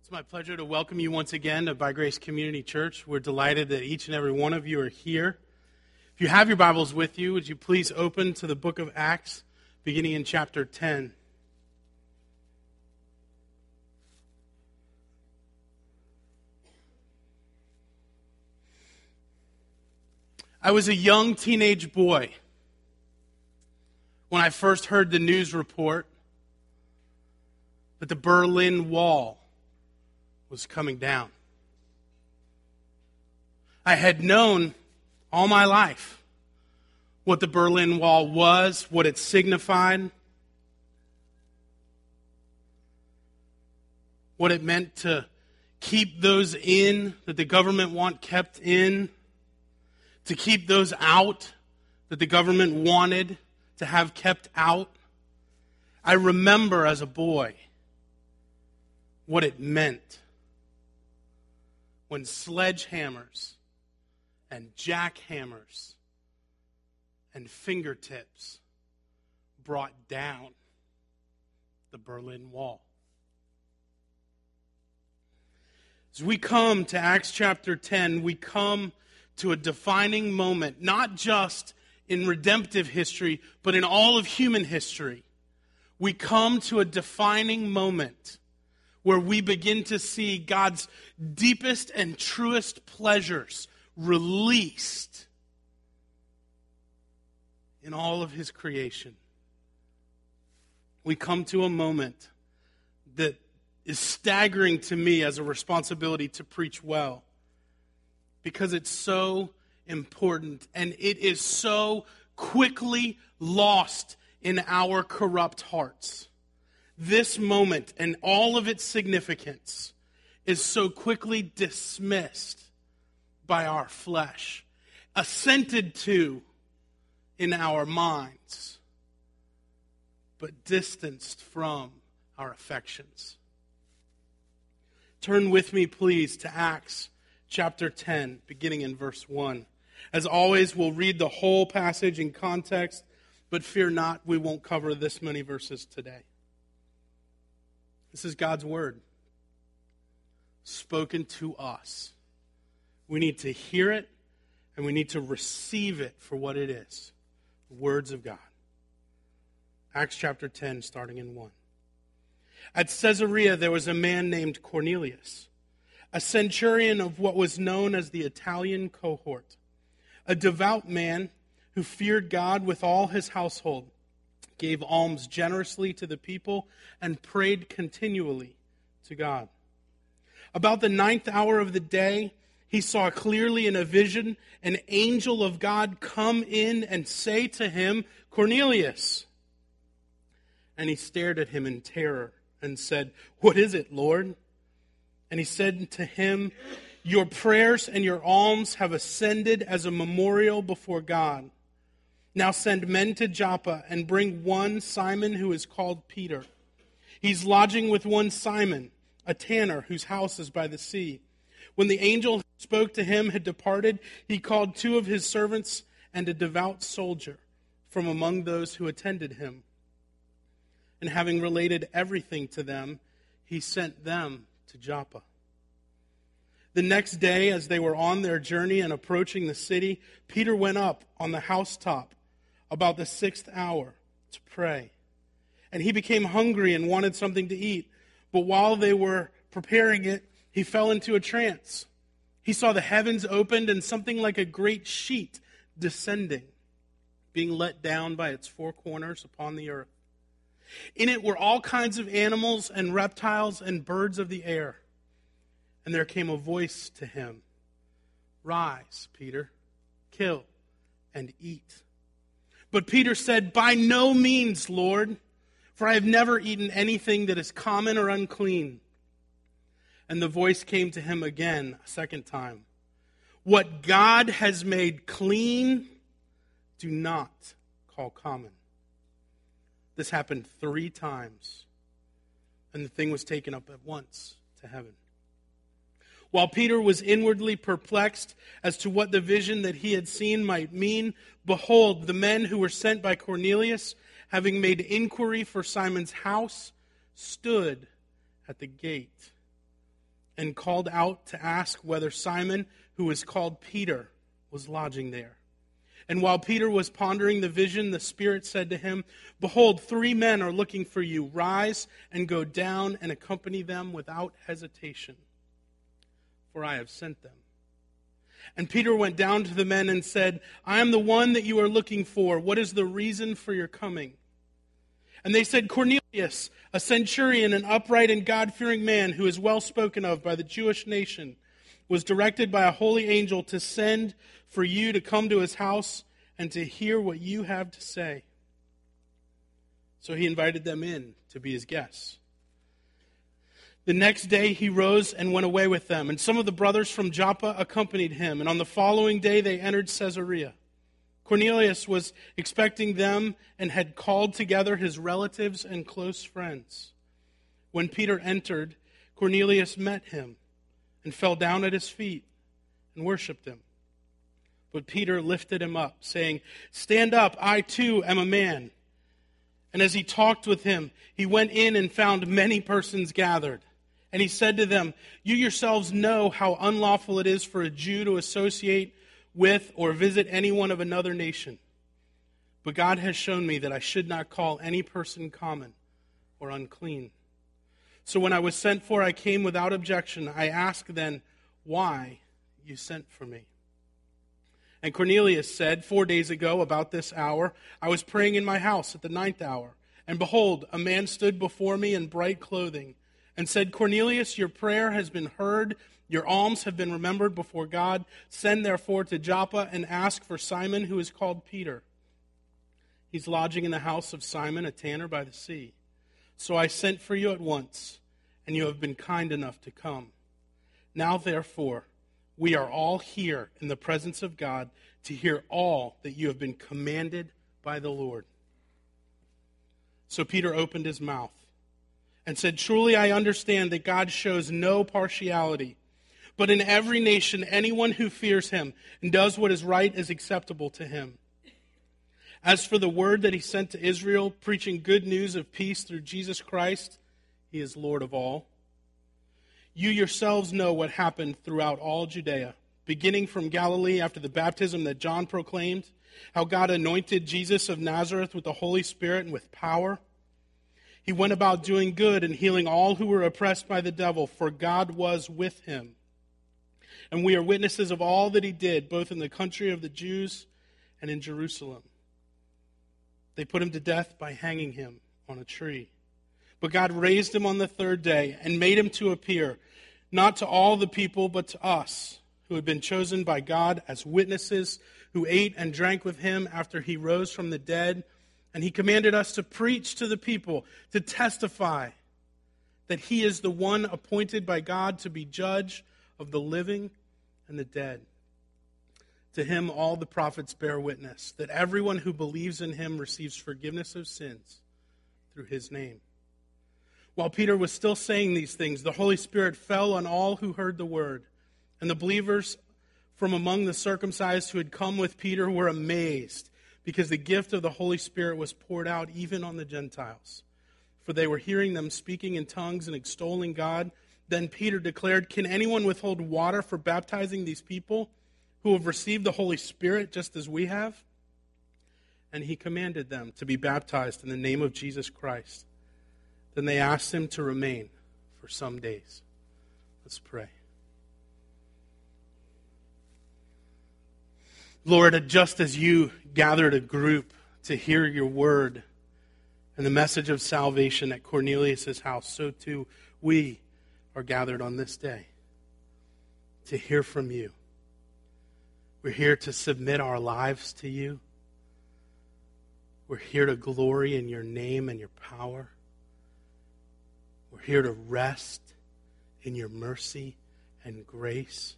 It's my pleasure to welcome you once again to By Grace Community Church. We're delighted that each and every one of you are here. If you have your Bibles with you, would you please open to the book of Acts, beginning in chapter 10. I was a young teenage boy when I first heard the news report that the Berlin Wall was coming down. I had known all my life what the Berlin Wall was, what it signified, what it meant to keep those in that the government want kept in, to keep those out that the government wanted to have kept out. I remember as a boy what it meant when sledgehammers and jackhammers and fingertips brought down the Berlin Wall. As we come to Acts chapter 10, we come to a defining moment, not just in redemptive history, but in all of human history. We come to a defining moment where we begin to see God's deepest and truest pleasures released in all of His creation. We come to a moment that is staggering to me as a responsibility to preach well, because it's so important and it is so quickly lost in our corrupt hearts. This moment and all of its significance is so quickly dismissed by our flesh, assented to in our minds, but distanced from our affections. Turn with me, please, to Acts chapter 10, beginning in verse 1. As always, we'll read the whole passage in context, but fear not, we won't cover this many verses today. This is God's word, spoken to us. We need to hear it, and we need to receive it for what it is, the words of God. Acts chapter 10, starting in 1. At Caesarea there was a man named Cornelius, a centurion of what was known as the Italian cohort, a devout man who feared God with all his household, gave alms generously to the people, and prayed continually to God. About the 9th hour of the day, he saw clearly in a vision an angel of God come in and say to him, "Cornelius." And he stared at him in terror and said, "What is it, Lord?" And he said to him, "Your prayers and your alms have ascended as a memorial before God. Now send men to Joppa and bring one Simon who is called Peter. He's lodging with one Simon, a tanner whose house is by the sea." When the angel who spoke to him had departed, he called 2 of his servants and a devout soldier from among those who attended him. And having related everything to them, he sent them to Joppa. The next day, as they were on their journey and approaching the city, Peter went up on the housetop about the 6th hour to pray. And he became hungry and wanted something to eat. But while they were preparing it, he fell into a trance. He saw the heavens opened and something like a great sheet descending, being let down by its 4 corners upon the earth. In it were all kinds of animals and reptiles and birds of the air. And there came a voice to him, "Rise, Peter, kill and eat." But Peter said, "By no means, Lord, for I have never eaten anything that is common or unclean." And the voice came to him again a second time, "What God has made clean, do not call common." This happened 3 times, and the thing was taken up at once to heaven. While Peter was inwardly perplexed as to what the vision that he had seen might mean, behold, the men who were sent by Cornelius, having made inquiry for Simon's house, stood at the gate. and called out to ask whether Simon, who was called Peter, was lodging there. And while Peter was pondering the vision, the Spirit said to him, "Behold, 3 men are looking for you. Rise and go down and accompany them without hesitation, for I have sent them." And Peter went down to the men and said, "I am the one that you are looking for. What is the reason for your coming?" And they said, "Cornelius, a centurion, an upright and God-fearing man who is well spoken of by the Jewish nation, was directed by a holy angel to send for you to come to his house and to hear what you have to say." So he invited them in to be his guests. The next day he rose and went away with them, and some of the brothers from Joppa accompanied him, and on the following day they entered Caesarea. Cornelius was expecting them and had called together his relatives and close friends. When Peter entered, Cornelius met him and fell down at his feet and worshipped him. But Peter lifted him up, saying, "Stand up, I too am a man." And as he talked with him, he went in and found many persons gathered. And he said to them, "You yourselves know how unlawful it is for a Jew to associate with or visit anyone of another nation. But God has shown me that I should not call any person common or unclean. So when I was sent for, I came without objection. I asked then, 'Why you sent for me?' And Cornelius said, 4 days ago, about this hour, I was praying in my house at the 9th hour. And behold, a man stood before me in bright clothing and said, 'Cornelius, your prayer has been heard. Your alms have been remembered before God. Send therefore to Joppa and ask for Simon, who is called Peter. He's lodging in the house of Simon, a tanner by the sea. So I sent for you at once, and you have been kind enough to come. Now therefore, we are all here in the presence of God to hear all that you have been commanded by the Lord.' So Peter opened his mouth and said, 'Truly I understand that God shows no partiality, but in every nation anyone who fears him and does what is right is acceptable to him. As for the word that he sent to Israel, preaching good news of peace through Jesus Christ, he is Lord of all. You yourselves know what happened throughout all Judea, beginning from Galilee after the baptism that John proclaimed, how God anointed Jesus of Nazareth with the Holy Spirit and with power. He went about doing good and healing all who were oppressed by the devil, for God was with him. And we are witnesses of all that he did, both in the country of the Jews and in Jerusalem. They put him to death by hanging him on a tree. But God raised him on the 3rd day and made him to appear, not to all the people, but to us, who had been chosen by God as witnesses, who ate and drank with him after he rose from the dead. And he commanded us to preach to the people, to testify that he is the one appointed by God to be judge of the living and the dead. To him all the prophets bear witness, that everyone who believes in him receives forgiveness of sins through his name.' While Peter was still saying these things, the Holy Spirit fell on all who heard the word. And the believers from among the circumcised who had come with Peter were amazed, because the gift of the Holy Spirit was poured out even on the Gentiles. For they were hearing them speaking in tongues and extolling God. Then Peter declared, 'Can anyone withhold water for baptizing these people who have received the Holy Spirit just as we have?' And he commanded them to be baptized in the name of Jesus Christ. Then they asked him to remain for some days." Let's pray. Lord, just as you gathered a group to hear your word and the message of salvation at Cornelius' house, so too we are gathered on this day to hear from you. We're here to submit our lives to you. We're here to glory in your name and your power. We're here to rest in your mercy and grace.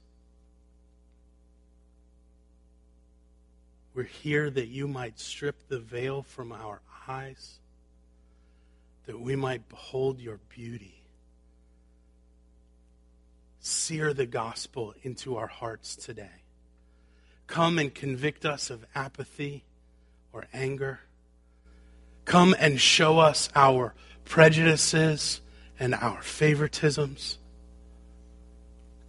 We're here that you might strip the veil from our eyes, that we might behold your beauty. Sear the gospel into our hearts today. Come and convict us of apathy or anger. Come and show us our prejudices and our favoritisms.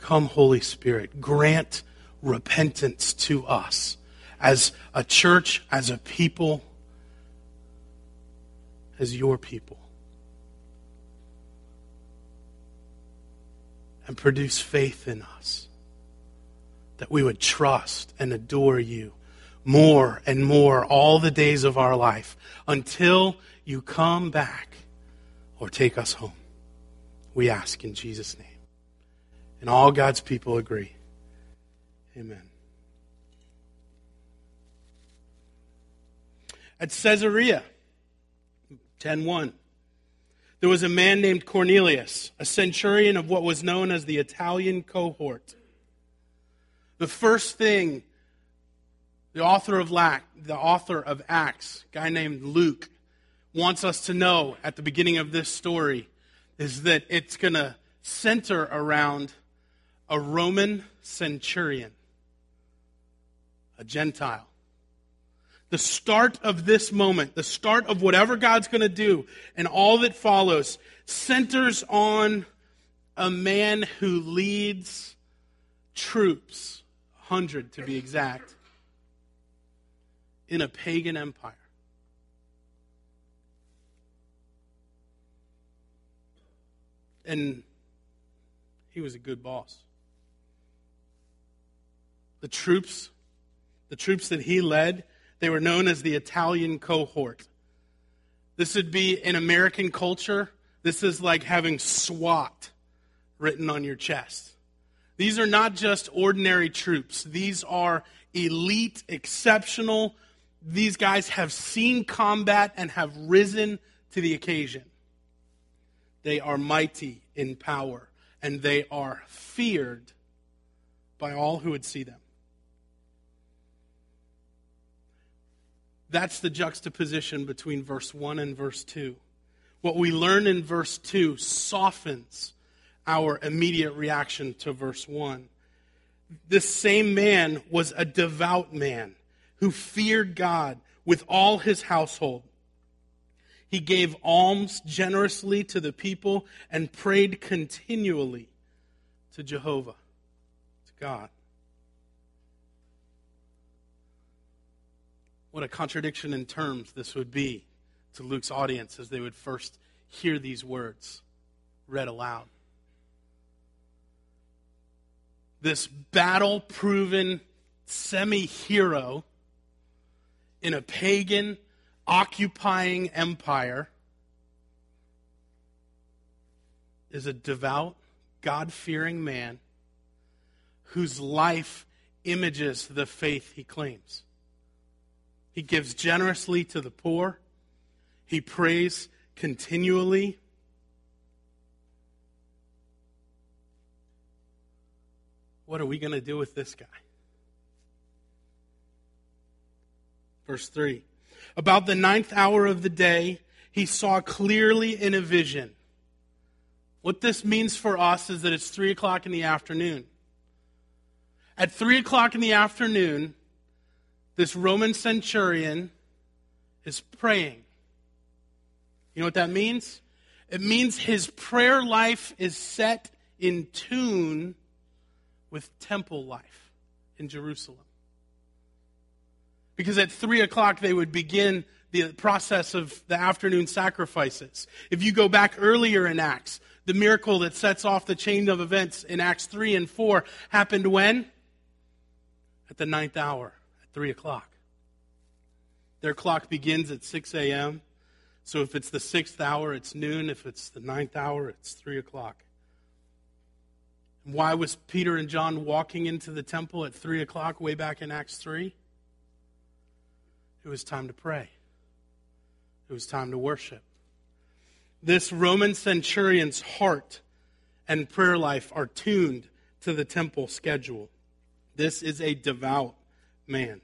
Come, Holy Spirit, grant repentance to us as a church, as a people, as your people. And produce faith in us, that we would trust and adore you more and more all the days of our life until you come back or take us home. We ask in Jesus' name. And all God's people agree. Amen. At Caesarea, 10:1, there was a man named Cornelius, a centurion of what was known as the Italian cohort. The first thing the author of Acts, a guy named Luke, wants us to know at the beginning of this story is that it's going to center around a Roman centurion, a Gentile. The start of this moment, the start of whatever God's going to do and all that follows, centers on a man who leads troops, 100 to be exact, in a pagan empire. And he was a good boss. The troops that he led, they were known as the Italian cohort. This would be in American culture, this is like having SWAT written on your chest. These are not just ordinary troops. These are elite, exceptional. These guys have seen combat and have risen to the occasion. They are mighty in power, and they are feared by all who would see them. That's the juxtaposition between verse 1 and verse 2. What we learn in verse 2 softens our immediate reaction to verse 1. This same man was a devout man who feared God with all his household. He gave alms generously to the people and prayed continually to Jehovah, to God. What a contradiction in terms this would be to Luke's audience as they would first hear these words read aloud. This battle-proven semi-hero in a pagan, occupying empire is a devout, God-fearing man whose life images the faith he claims. He gives generously to the poor. He prays continually. What are we going to do with this guy? Verse 3. About the 9th hour of the day, he saw clearly in a vision. What this means for us is that it's 3 o'clock in the afternoon. At 3 o'clock in the afternoon, this Roman centurion is praying. You know what that means? It means his prayer life is set in tune with temple life in Jerusalem. Because at 3 o'clock they would begin the process of the afternoon sacrifices. If you go back earlier in Acts, the miracle that sets off the chain of events in Acts 3 and 4 happened when? At the 9th hour, at 3 o'clock. Their clock begins at 6 a.m., so if it's the 6th hour, it's noon. If it's the 9th hour, it's 3 o'clock. And why was Peter and John walking into the temple at 3 o'clock way back in Acts 3? It was time to pray. It was time to worship. This Roman centurion's heart and prayer life are tuned to the temple schedule. This is a devout man.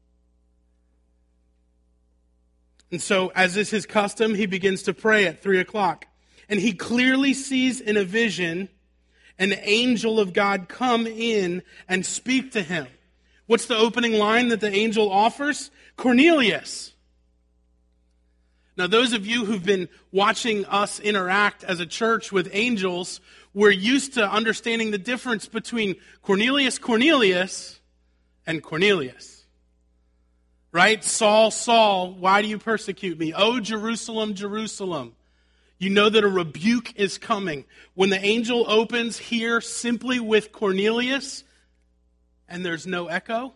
And so, as is his custom, he begins to pray at 3 o'clock. And he clearly sees in a vision an angel of God come in and speak to him. What's the opening line that the angel offers? Cornelius. Now, those of you who've been watching us interact as a church with angels we're used to understanding the difference between Cornelius and Cornelius. Right? Saul, Saul, why do you persecute me? Oh, Jerusalem, Jerusalem. You know that a rebuke is coming. When the angel opens here simply with Cornelius and there's no echo,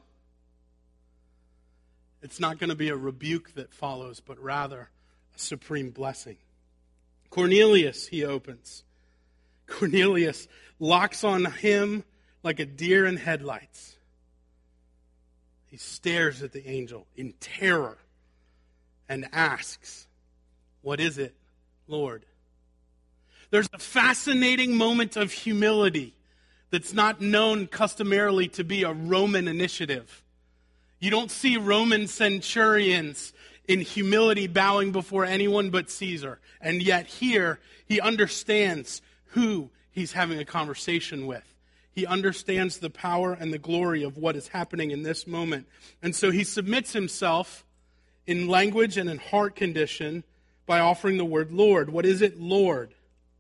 it's not going to be a rebuke that follows, but rather a supreme blessing. Cornelius, he opens. Cornelius locks on him like a deer in headlights. He stares at the angel in terror and asks, "What is it, Lord?" There's a fascinating moment of humility that's not known customarily to be a Roman initiative. You don't see Roman centurions in humility bowing before anyone but Caesar. And yet here, he understands who he's having a conversation with. He understands the power and the glory of what is happening in this moment. And so he submits himself in language and in heart condition by offering the word Lord. What is it, Lord?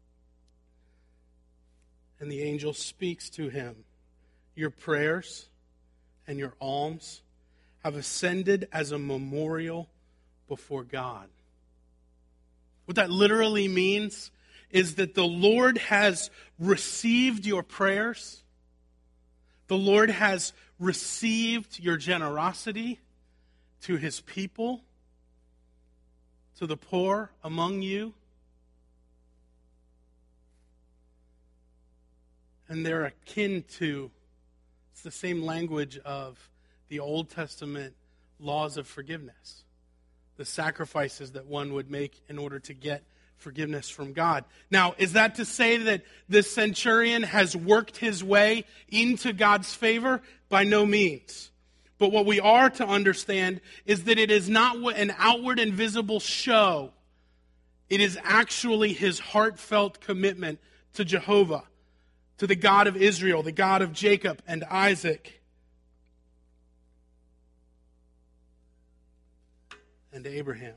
And the angel speaks to him. Your prayers and your alms have ascended as a memorial before God. What that literally means is that the Lord has received your prayers. The Lord has received your generosity to his people, to the poor among you. And they're akin to, it's the same language of the Old Testament laws of forgiveness. The sacrifices that one would make in order to get forgiveness from God. Now, is that to say that this centurion has worked his way into God's favor? By no means. But what we are to understand is that it is not an outward and visible show. It is actually his heartfelt commitment to Jehovah, to the God of Israel, the God of Jacob and Isaac, and Abraham.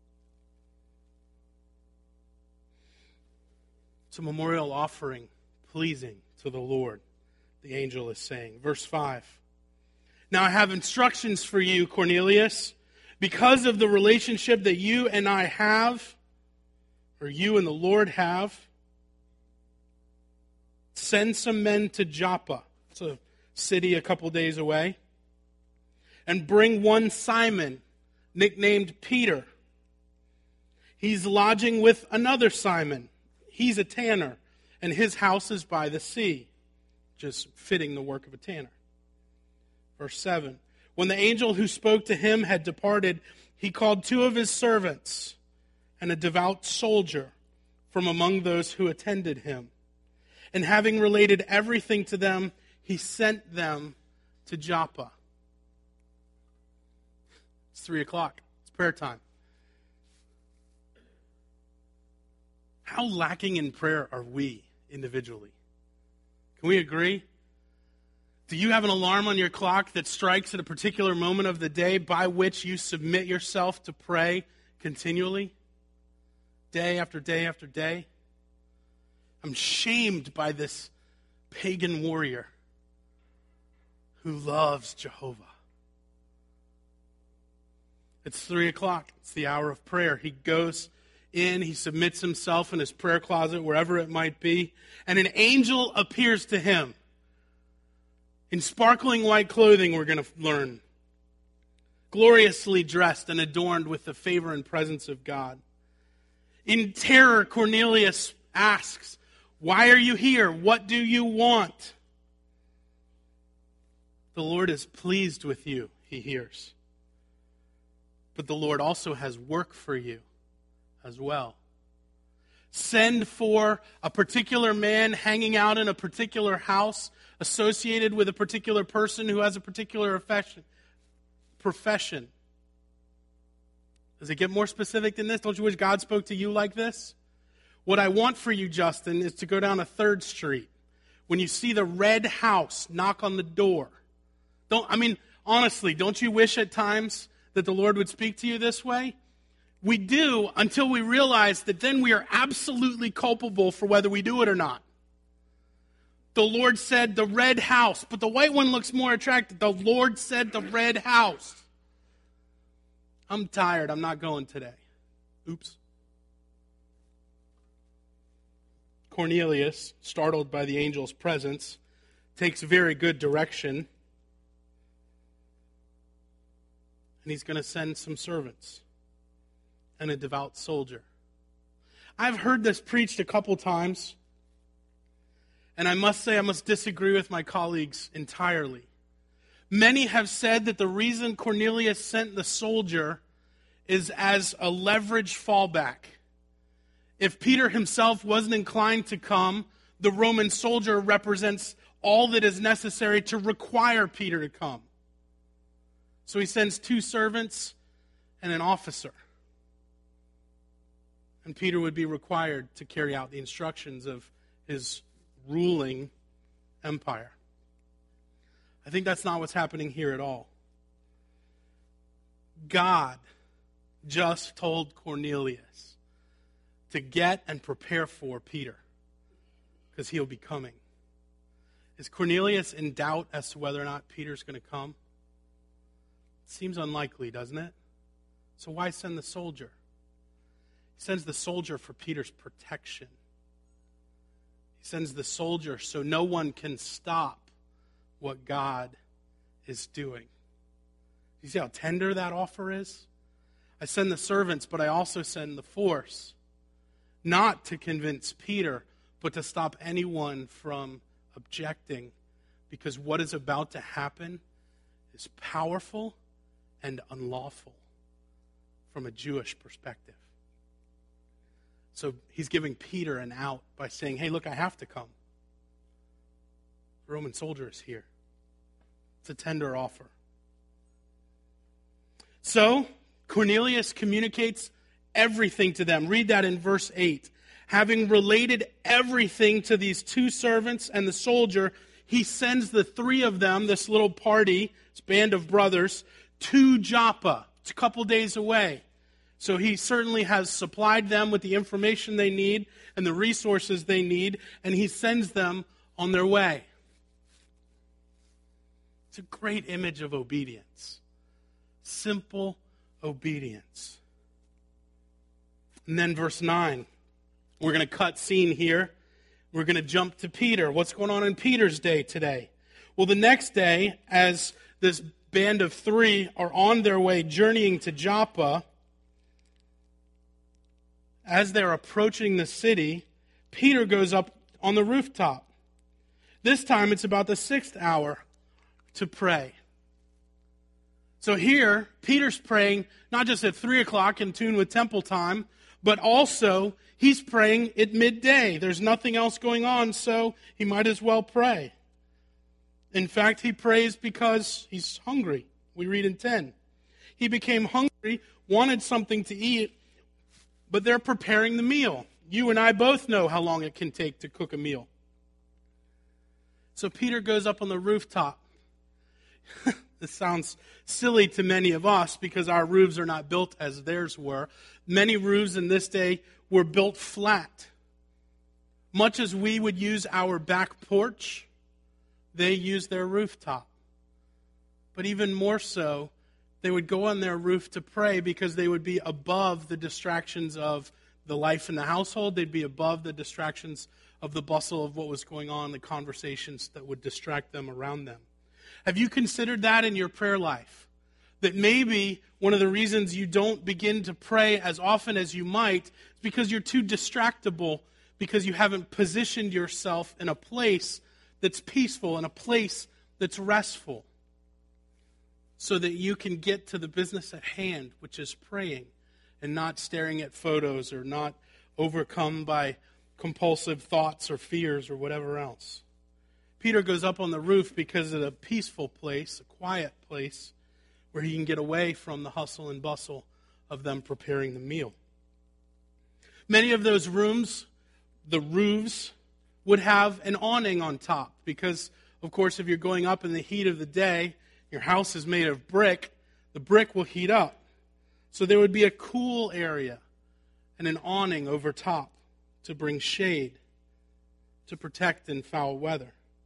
It's a memorial offering pleasing to the Lord, the angel is saying. Verse 5. Now I have instructions for you, Cornelius, because of the relationship that you and I have, or you and the Lord have. Send some men to Joppa. It's a city a couple days away. And bring one Simon, nicknamed Peter. He's lodging with another Simon. He's a tanner, and his house is by the sea. Just fitting the work of a tanner. Verse 7. When the angel who spoke to him had departed, he called two of his servants and a devout soldier from among those who attended him. And having related everything to them, he sent them to Joppa. It's 3 o'clock. It's prayer time. How lacking in prayer are we individually? Can we agree? Do you have an alarm on your clock that strikes at a particular moment of the day by which you submit yourself to pray continually? Day after day after day? I'm shamed by this pagan warrior who loves Jehovah. It's 3 o'clock. It's the hour of prayer. He goes in, he submits himself in his prayer closet, wherever it might be, and an angel appears to him in sparkling white clothing, we're going to learn, gloriously dressed and adorned with the favor and presence of God. In terror, Cornelius asks, "Why are you here? What do you want?" The Lord is pleased with you, he hears. But the Lord also has work for you as well. Send for a particular man hanging out in a particular house associated with a particular person who has a particular profession. Does it get more specific than this? Don't you wish God spoke to you like this? What I want for you, Justin, is to go down a 3rd Street. When you see the red house, knock on the door. Honestly, don't you wish at times that the Lord would speak to you this way? We do, until we realize that then we are absolutely culpable for whether we do it or not. The Lord said the red house, but the white one looks more attractive. The Lord said the red house. I'm tired. I'm not going today. Oops. Cornelius, startled by the angel's presence, takes very good direction. And he's going to send some servants and a devout soldier. I've heard this preached a couple times, and I must say I must disagree with my colleagues entirely. Many have said that the reason Cornelius sent the soldier is as a leverage fallback. If Peter himself wasn't inclined to come, the Roman soldier represents all that is necessary to require Peter to come. So he sends 2 servants and an officer. And Peter would be required to carry out the instructions of his ruling empire. I think that's not what's happening here at all. God just told Cornelius to get and prepare for Peter, because he'll be coming. Is Cornelius in doubt as to whether or not Peter's going to come? It seems unlikely, doesn't it? So why send the soldier? He sends the soldier for Peter's protection. He sends the soldier so no one can stop what God is doing. You see how tender that offer is? I send the servants, but I also send the force. Not to convince Peter, but to stop anyone from objecting. Because what is about to happen is powerful and unlawful from a Jewish perspective. So he's giving Peter an out by saying, hey, look, I have to come. The Roman soldier is here. It's a tender offer. So Cornelius communicates everything to them. Read that in verse 8. Having related everything to these 2 servants and the soldier, he sends the 3 of them, this little party, this band of brothers, to Joppa. It's a couple days away. So he certainly has supplied them with the information they need and the resources they need, and he sends them on their way. It's a great image of obedience. Simple obedience. And then verse 9. We're going to cut scene here. We're going to jump to Peter. What's going on in Peter's day today? Well, the next day, as this band of 3 are on their way journeying to Joppa, as they're approaching the city, Peter goes up on the rooftop. This time it's about the 6th hour to pray. So here, Peter's praying not just at 3 o'clock in tune with temple time, but also he's praying at midday. There's nothing else going on, so he might as well pray. In fact, he prays because he's hungry. We read in 10. He became hungry, wanted something to eat, but they're preparing the meal. You and I both know how long it can take to cook a meal. So Peter goes up on the rooftop. This sounds silly to many of us because our roofs are not built as theirs were. Many roofs in this day were built flat. Much as we would use our back porch, they used their rooftop. But even more so, they would go on their roof to pray because they would be above the distractions of the life in the household. They'd be above the distractions of the bustle of what was going on, the conversations that would distract them around them. Have you considered that in your prayer life? That maybe one of the reasons you don't begin to pray as often as you might is because you're too distractible, because you haven't positioned yourself in a place that's peaceful, in a place that's restful, so that you can get to the business at hand, which is praying, and not staring at photos or not overcome by compulsive thoughts or fears or whatever else. Peter goes up on the roof because it's a peaceful place, a quiet place, where he can get away from the hustle and bustle of them preparing the meal. Many of those rooms, the roofs, would have an awning on top because, of course, if you're going up in the heat of the day, your house is made of brick, the brick will heat up. So there would be a cool area and an awning over top to bring shade, to protect in foul weather.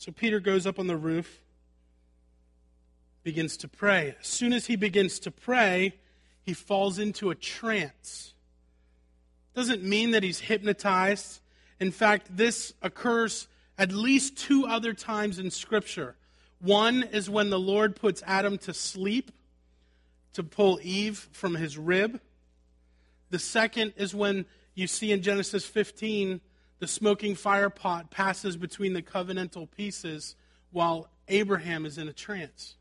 So Peter goes up on the roof, begins to pray. As soon as he begins to pray, he falls into a trance. Doesn't mean that he's hypnotized. In fact, this occurs at least 2 other times in Scripture. One is when the Lord puts Adam to sleep to pull Eve from his rib. The second is when you see in Genesis 15, the smoking fire pot passes between the covenantal pieces while Abraham is in a trance.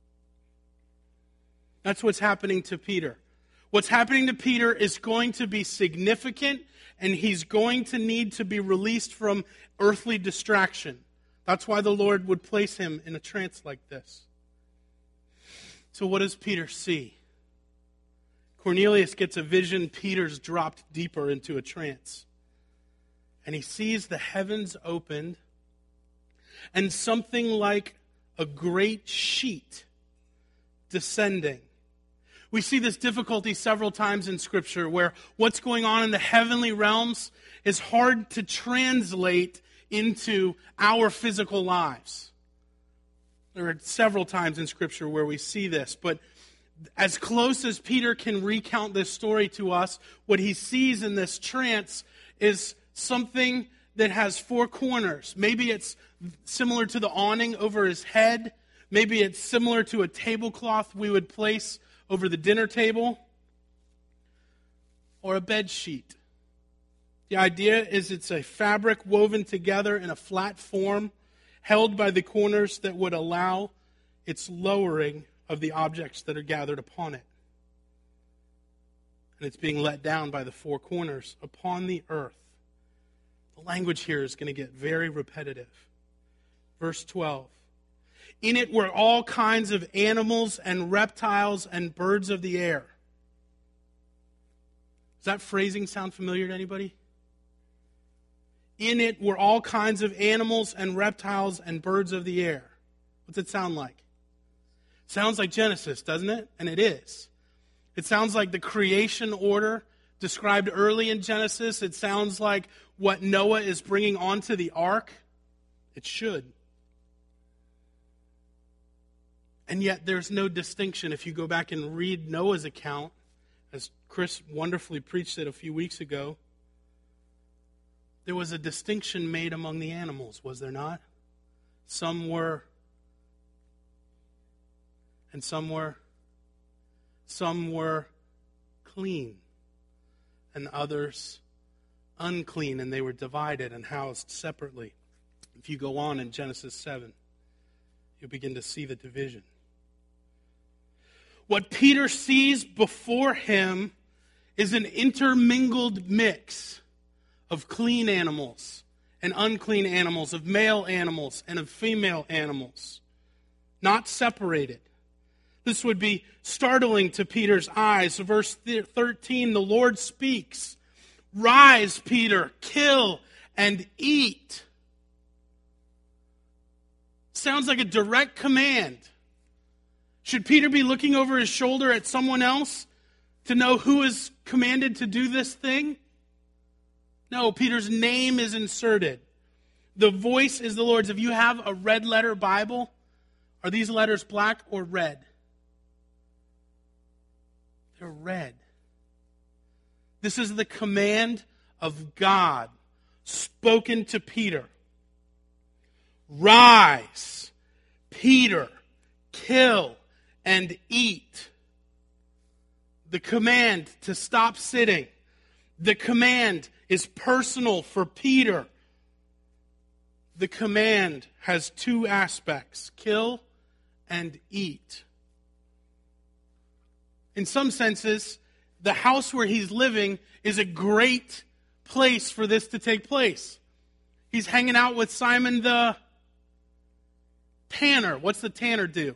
That's what's happening to Peter. What's happening to Peter is going to be significant, and he's going to need to be released from earthly distraction. That's why the Lord would place him in a trance like this. So what does Peter see? Cornelius gets a vision. Peter's dropped deeper into a trance. And he sees the heavens opened and something like a great sheet descending. We see this difficulty several times in Scripture where what's going on in the heavenly realms is hard to translate into our physical lives. There are several times in Scripture where we see this, but as close as Peter can recount this story to us, what he sees in this trance is something that has 4 corners. Maybe it's similar to the awning over his head. Maybe it's similar to a tablecloth we would place over the dinner table, or a bed sheet. The idea is it's a fabric woven together in a flat form, held by the corners that would allow its lowering of the objects that are gathered upon it. And it's being let down by the 4 corners upon the earth. The language here is going to get very repetitive. Verse 12. In it were all kinds of animals and reptiles and birds of the air. Does that phrasing sound familiar to anybody? In it were all kinds of animals and reptiles and birds of the air. What's it sound like? It sounds like Genesis, doesn't it? And it is. It sounds like the creation order described early in Genesis. It sounds like what Noah is bringing onto the ark. It should. And yet there's no distinction. If you go back and read Noah's account, as Chris wonderfully preached it a few weeks ago, there was a distinction made among the animals, was there not? Some were, and some were clean, and others unclean, and they were divided and housed separately. If you go on in Genesis 7, you'll begin to see the division. What Peter sees before him is an intermingled mix of clean animals and unclean animals, of male animals and of female animals, not separated. This would be startling to Peter's eyes. Verse 13, the Lord speaks, "Rise, Peter, kill and eat." Sounds like a direct command. Should Peter be looking over his shoulder at someone else to know who is commanded to do this thing? No, Peter's name is inserted. The voice is the Lord's. If you have a red letter Bible, are these letters black or red? They're red. This is the command of God spoken to Peter. Rise, Peter, kill and eat. The command to stop sitting. The command is personal for Peter. The command has 2 aspects: kill and eat. In some senses, the house where he's living is a great place for this to take place. He's hanging out with Simon the tanner. What's the tanner do?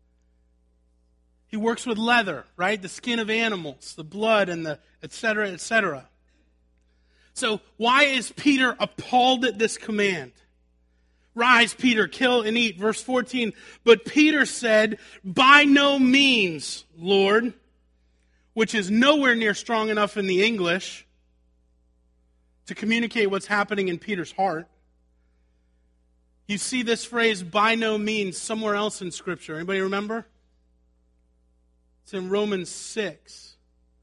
He works with leather, right? The skin of animals, the blood, and the et cetera, et cetera. So why is Peter appalled at this command? Rise, Peter, kill and eat. Verse 14, but Peter said, by no means, Lord, which is nowhere near strong enough in the English to communicate what's happening in Peter's heart. You see this phrase, by no means, somewhere else in Scripture. Anybody remember? It's in Romans 6.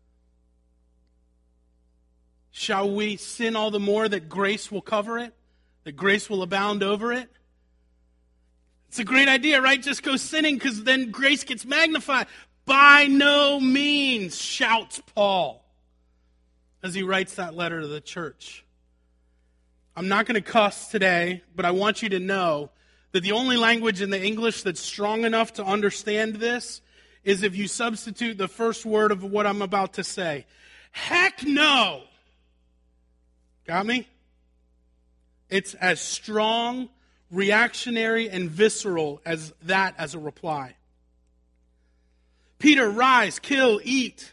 Shall we sin all the more that grace will cover it? That grace will abound over it? It's a great idea, right? Just go sinning because then grace gets magnified. By no means, shouts Paul as he writes that letter to the church. I'm not going to cuss today, but I want you to know that the only language in the English that's strong enough to understand this is if you substitute the first word of what I'm about to say. Heck no! Got me? It's as strong, reactionary, and visceral as that as a reply. Peter, rise, kill, eat.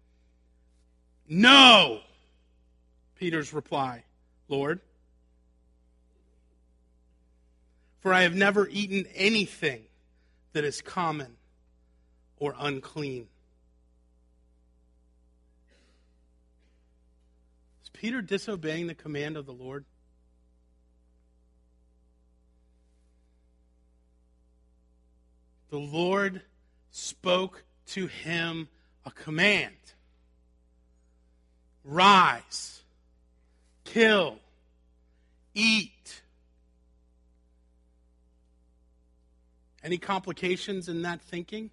No, Peter's reply, Lord. For I have never eaten anything that is common or unclean. Is Peter disobeying the command of the Lord? The Lord spoke to him a command. Rise, kill, eat. Any complications in that thinking?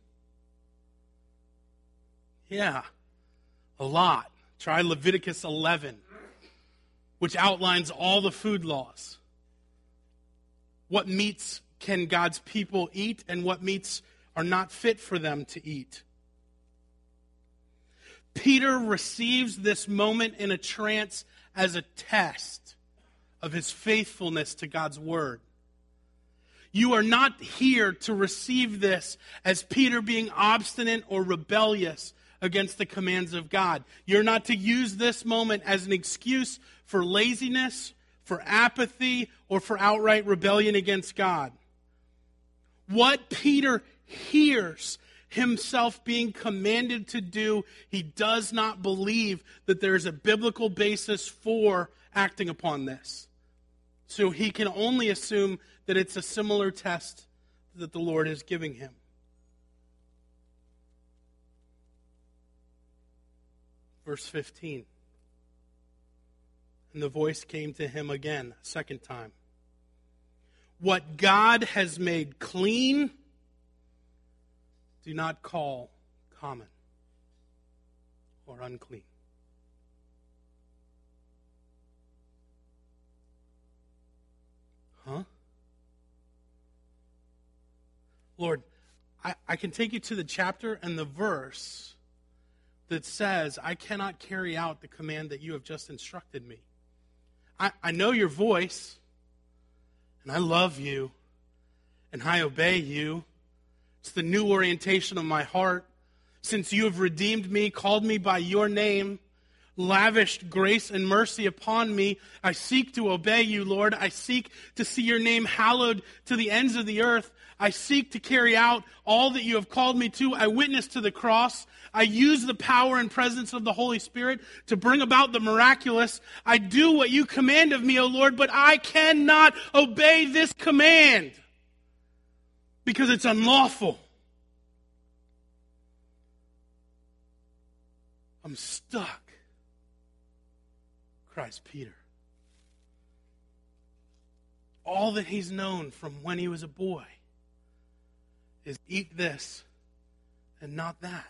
Yeah, a lot. Try Leviticus 11, which outlines all the food laws. What meats can God's people eat and what meats are not fit for them to eat? Peter receives this moment in a trance as a test of his faithfulness to God's word. You are not here to receive this as Peter being obstinate or rebellious against the commands of God. You're not to use this moment as an excuse for laziness, for apathy, or for outright rebellion against God. What Peter hears himself being commanded to do, he does not believe that there is a biblical basis for acting upon this. So he can only assume that it's a similar test that the Lord is giving him. Verse 15. And the voice came to him again, a second time. What God has made clean, do not call common or unclean. Huh? Lord, I can take you to the chapter and the verse that says, I cannot carry out the command that you have just instructed me. I know your voice, and I love you, and I obey you. It's the new orientation of my heart. Since you have redeemed me, called me by your name, lavished grace and mercy upon me, I seek to obey you, Lord. I seek to see your name hallowed to the ends of the earth. I seek to carry out all that you have called me to. I witness to the cross. I use the power and presence of the Holy Spirit to bring about the miraculous. I do what you command of me, O Lord, but I cannot obey this command because it's unlawful. I'm stuck, cries Peter. All that he's known from when he was a boy is eat this and not that.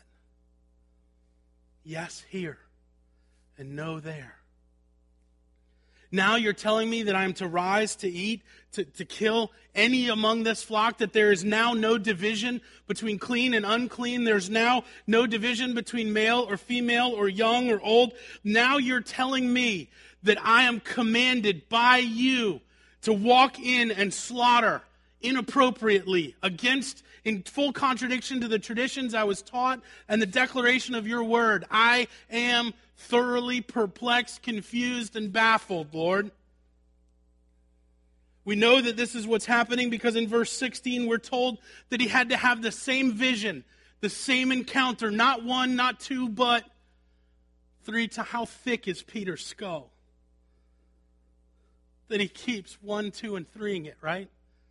Yes, here and no there. Now you're telling me that I am to rise, to eat, to kill any among this flock, that there is now no division between clean and unclean. There's now no division between male or female or young or old. Now you're telling me that I am commanded by you to walk in and slaughter inappropriately in full contradiction to the traditions I was taught and the declaration of your word. I am thoroughly perplexed, confused, and baffled, Lord. We know that this is what's happening because in verse 16 we're told that he had to have the same vision, the same encounter, not one, not two, but three. How thick is Peter's skull? That he keeps 1, 2, and 3ing it, right?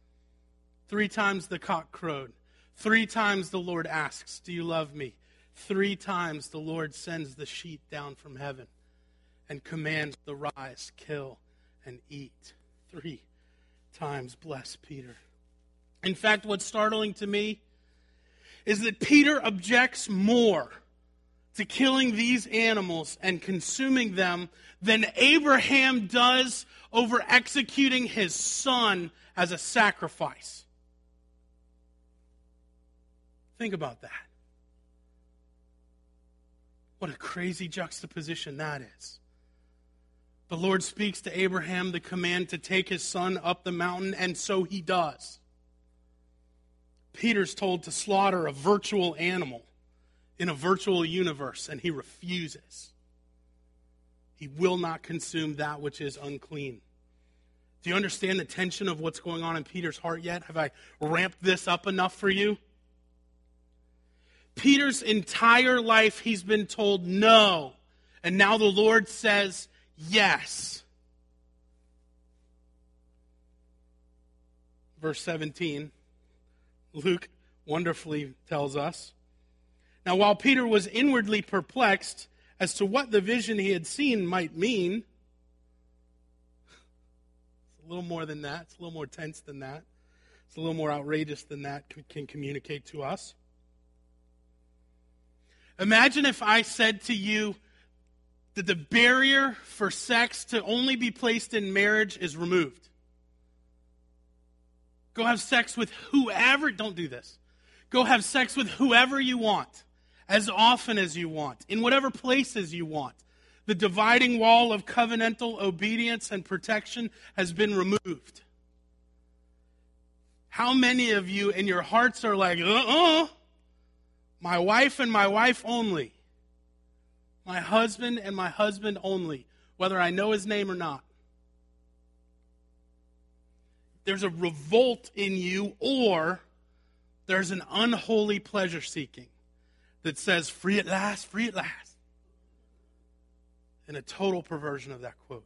3 times the cock crowed. 3 times the Lord asks, do you love me? 3 times the Lord sends the sheet down from heaven and commands the rise, kill, and eat. 3 times, bless Peter. In fact, what's startling to me is that Peter objects more to killing these animals and consuming them than Abraham does over executing his son as a sacrifice. Think about that. What a crazy juxtaposition that is. The Lord speaks to Abraham the command to take his son up the mountain, and so he does. Peter's told to slaughter a virtual animal in a virtual universe, and he refuses. He will not consume that which is unclean. Do you understand the tension of what's going on in Peter's heart yet? Have I ramped this up enough for you? Peter's entire life he's been told no, and now the Lord says yes. Verse 17, Luke wonderfully tells us, now while Peter was inwardly perplexed as to what the vision he had seen might mean, it's a little more than that, it's a little more tense than that, it's a little more outrageous than that can communicate to us. Imagine if I said to you that the barrier for sex to only be placed in marriage is removed. Go have sex with whoever, don't do this. Go have sex with whoever you want, as often as you want, in whatever places you want. The dividing wall of covenantal obedience and protection has been removed. How many of you in your hearts are like, my wife and my wife only. My husband and my husband only, whether I know his name or not. There's a revolt in you, or there's an unholy pleasure seeking that says, free at last, free at last. And a total perversion of that quote.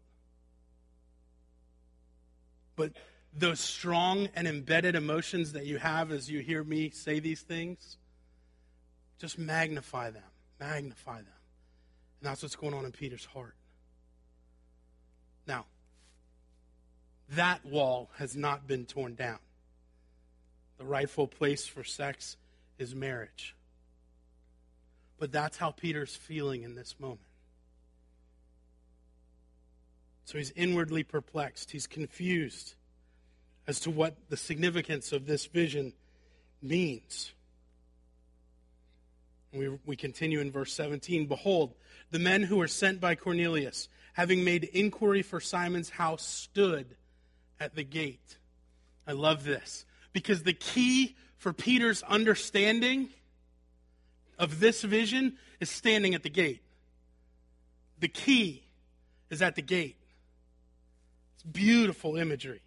But those strong and embedded emotions that you have as you hear me say these things, just magnify them. Magnify them. And that's what's going on in Peter's heart. Now, that wall has not been torn down. The rightful place for sex is marriage. But that's how Peter's feeling in this moment. So he's inwardly perplexed. He's confused as to what the significance of this vision means. We continue in verse 17. Behold, the men who were sent by Cornelius, having made inquiry for Simon's house, stood at the gate. I love this, because the key for Peter's understanding of this vision is standing at the gate. The key is at the gate. It's beautiful imagery.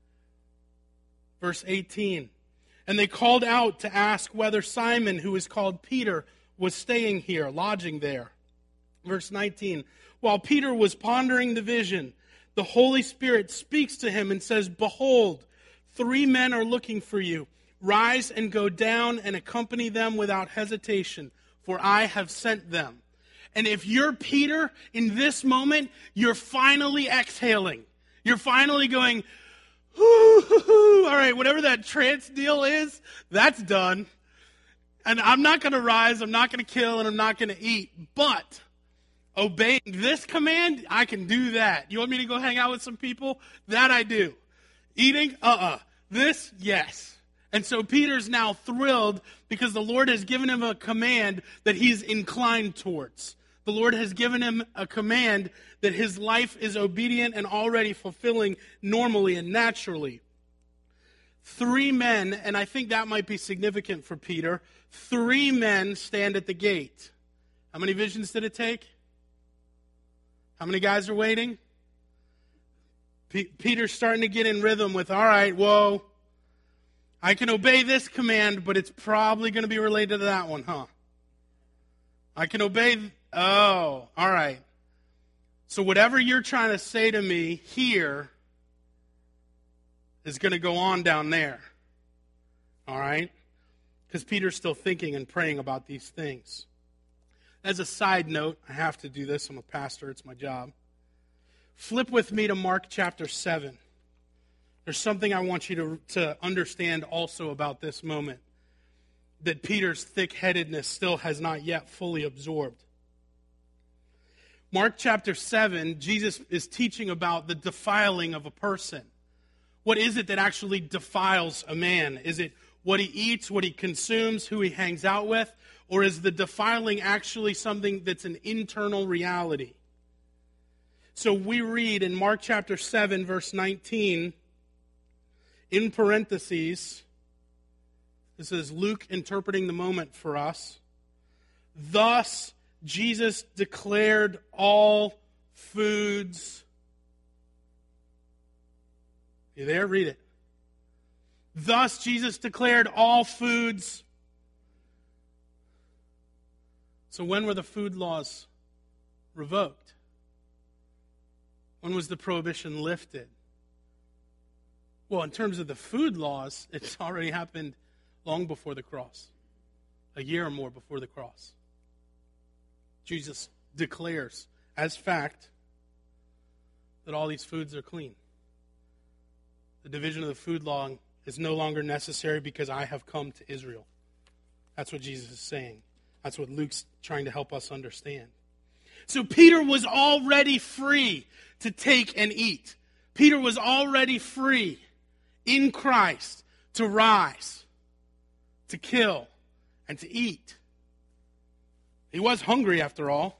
Verse 18. And they called out to ask whether Simon, who is called Peter, was staying here, lodging there. Verse 19. While Peter was pondering the vision, the Holy Spirit speaks to him and says, behold, 3 men are looking for you. Rise and go down and accompany them without hesitation, for I have sent them. And if you're Peter, in this moment, you're finally exhaling. You're finally going, all right, whatever that trance deal is, that's done. And I'm not going to rise, I'm not going to kill, and I'm not going to eat. But obeying this command, I can do that. You want me to go hang out with some people? That I do. Eating? This? Yes. And so Peter's now thrilled because the Lord has given him a command that he's inclined towards. The Lord has given him a command that his life is obedient and already fulfilling normally and naturally. 3 men, and I think that might be significant for Peter, 3 men stand at the gate. How many visions did it take? How many guys are waiting? Peter's starting to get in rhythm with, all right, whoa, I can obey this command, but it's probably going to be related to that one, huh? I can obey, all right. So whatever you're trying to say to me here is going to go on down there. All right? Because Peter's still thinking and praying about these things. As a side note, I have to do this. I'm a pastor. It's my job. Flip with me to Mark chapter 7. There's something I want you to understand also about this moment that Peter's thick-headedness still has not yet fully absorbed. Mark chapter 7, Jesus is teaching about the defiling of a person. What is it that actually defiles a man? Is it what he eats, what he consumes, who he hangs out with? Or is the defiling actually something that's an internal reality? So we read in Mark chapter 7, verse 19, in parentheses, this is Luke interpreting the moment for us. Thus, Jesus declared all foods. You there? Read it. Thus, Jesus declared all foods. So when were the food laws revoked? When was the prohibition lifted? Well, in terms of the food laws, it's already happened long before the cross. A year or more before the cross. Jesus declares as fact that all these foods are clean. The division of the food law is no longer necessary because I have come to Israel. That's what Jesus is saying. That's what Luke's trying to help us understand. So Peter was already free to take and eat. Peter was already free in Christ to rise, to kill, and to eat. He was hungry after all.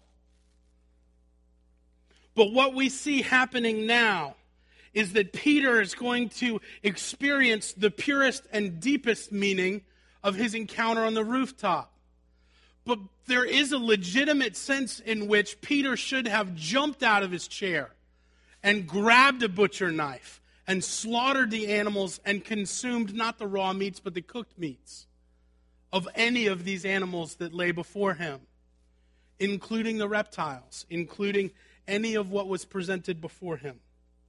But what we see happening now is that Peter is going to experience the purest and deepest meaning of his encounter on the rooftop. But there is a legitimate sense in which Peter should have jumped out of his chair and grabbed a butcher knife and slaughtered the animals and consumed not the raw meats but the cooked meats of any of these animals that lay before him, including the reptiles, including any of what was presented before him.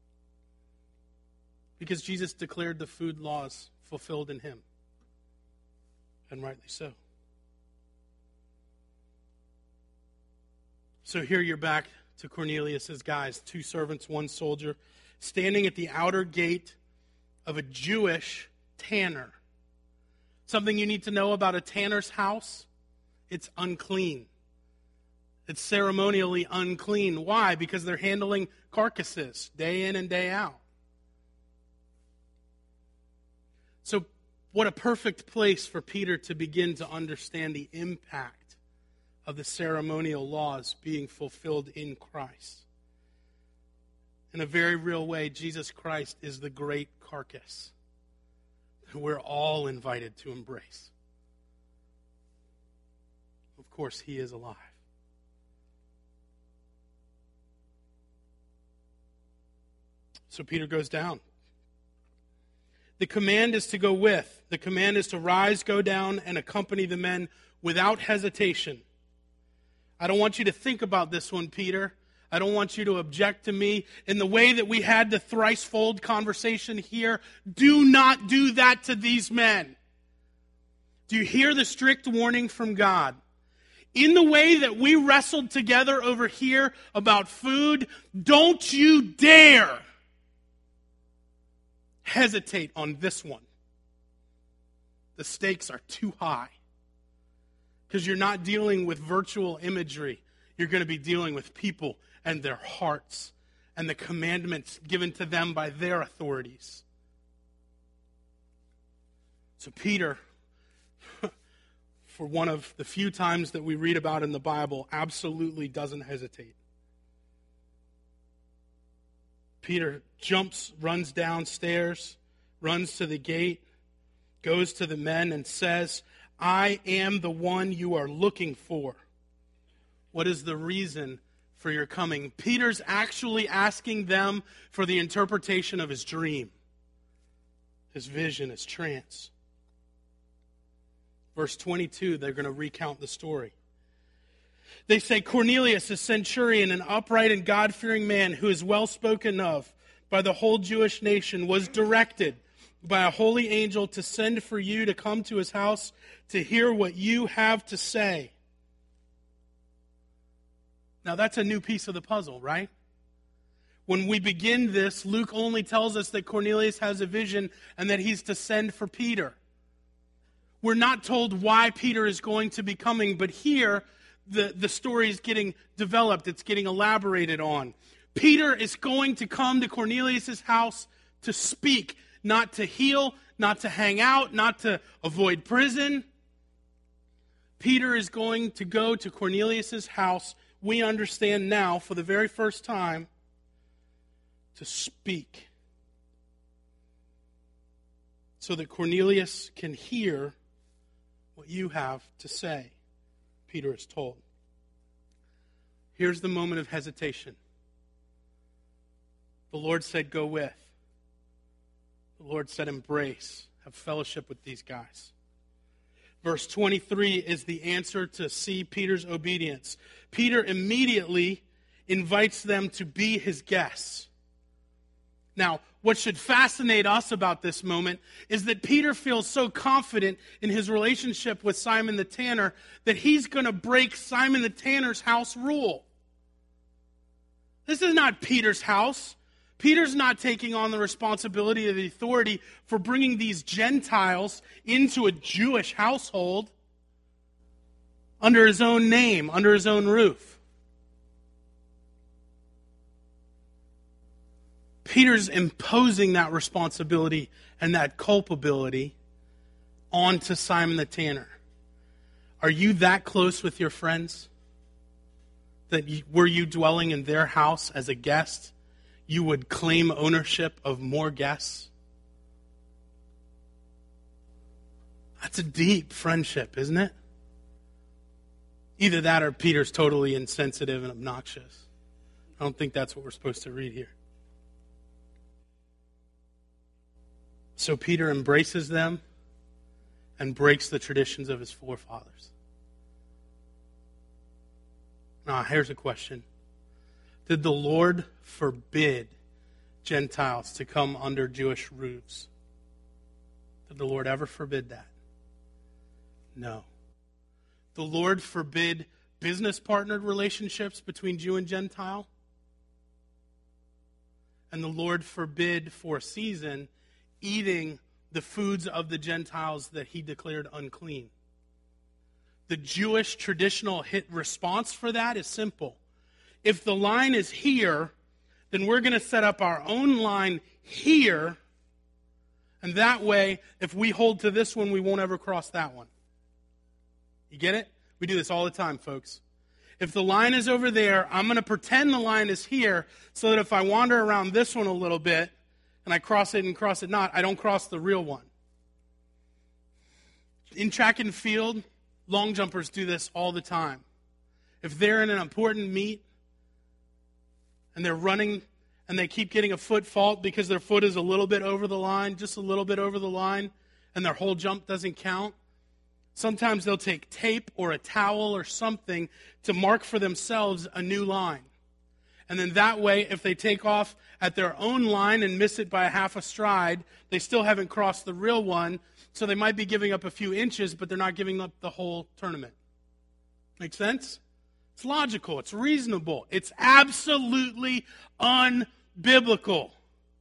Because Jesus declared the food laws fulfilled in him. And rightly so. So here you're back to Cornelius' guys, 2 servants, 1 soldier, standing at the outer gate of a Jewish tanner. Something you need to know about a tanner's house, it's unclean. It's ceremonially unclean. Why? Because they're handling carcasses day in and day out. So what a perfect place for Peter to begin to understand the impact of the ceremonial laws being fulfilled in Christ. In a very real way, Jesus Christ is the great carcass that we're all invited to embrace. Of course, he is alive. So Peter goes down. The command is to go with. The command is to rise, go down, and accompany the men without hesitation. I don't want you to think about this one, Peter. I don't want you to object to me in the way that we had the thrice-fold conversation here. Do not do that to these men. Do you hear the strict warning from God? In the way that we wrestled together over here about food, don't you dare hesitate on this one. The stakes are too high. Because you're not dealing with virtual imagery. You're going to be dealing with people and their hearts and the commandments given to them by their authorities. So Peter, for one of the few times that we read about in the Bible, absolutely doesn't hesitate. Peter jumps, runs downstairs, runs to the gate, goes to the men and says, I am the one you are looking for. What is the reason for your coming? Peter's actually asking them for the interpretation of his dream, his vision, his trance. Verse 22, they're going to recount the story. They say, Cornelius, a centurion, an upright and God-fearing man who is well spoken of by the whole Jewish nation, was directed by a holy angel to send for you to come to his house to hear what you have to say. Now that's a new piece of the puzzle, right? When we begin this, Luke only tells us that Cornelius has a vision and that he's to send for Peter. We're not told why Peter is going to be coming, but here the story is getting developed. It's getting elaborated on. Peter is going to come to Cornelius' house to speak, not to heal, not to hang out, not to avoid prison. Peter is going to go to Cornelius' house, we understand now for the very first time, to speak. So that Cornelius can hear what you have to say, Peter is told. Here's the moment of hesitation. The Lord said, go with. The Lord said, embrace. Have fellowship with these guys. Verse 23 is the answer to see Peter's obedience. Peter immediately invites them to be his guests. Now, what should fascinate us about this moment is that Peter feels so confident in his relationship with Simon the Tanner that he's going to break Simon the Tanner's house rule. This is not Peter's house. Peter's not taking on the responsibility or the authority for bringing these Gentiles into a Jewish household under his own name, under his own roof. Peter's imposing that responsibility and that culpability onto Simon the Tanner. Are you that close with your friends that were you dwelling in their house as a guest, you would claim ownership of more guests? That's a deep friendship, isn't it? Either that or Peter's totally insensitive and obnoxious. I don't think that's what we're supposed to read here. So Peter embraces them and breaks the traditions of his forefathers. Now, here's a question. Did the Lord forbid Gentiles to come under Jewish roofs? Did the Lord ever forbid that? No. The Lord forbid business partnered relationships between Jew and Gentile. And the Lord forbid for a season eating the foods of the Gentiles that he declared unclean. The Jewish traditional response for that is simple. If the line is here, then we're going to set up our own line here, and that way, if we hold to this one, we won't ever cross that one. You get it? We do this all the time, folks. If the line is over there, I'm going to pretend the line is here so that if I wander around this one a little bit, and I cross it and cross it not, I don't cross the real one. In track and field, long jumpers do this all the time. If they're in an important meet and they're running and they keep getting a foot fault because their foot is a little bit over the line, just a little bit over the line, and their whole jump doesn't count, sometimes they'll take tape or a towel or something to mark for themselves a new line. And then that way, if they take off at their own line and miss it by a half a stride, they still haven't crossed the real one, so they might be giving up a few inches, but they're not giving up the whole tournament. Make sense? It's logical. It's reasonable. It's absolutely unbiblical.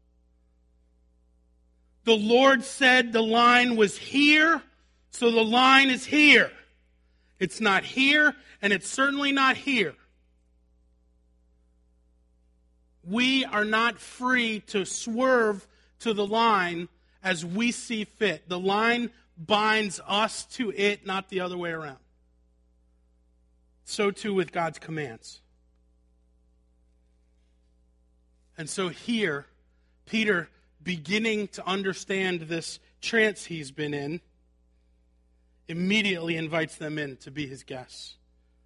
The Lord said the line was here, so the line is here. It's not here, and it's certainly not here. We are not free to swerve to the line as we see fit. The line binds us to it, not the other way around. So too with God's commands. And so here, Peter, beginning to understand this trance he's been in, immediately invites them in to be his guests.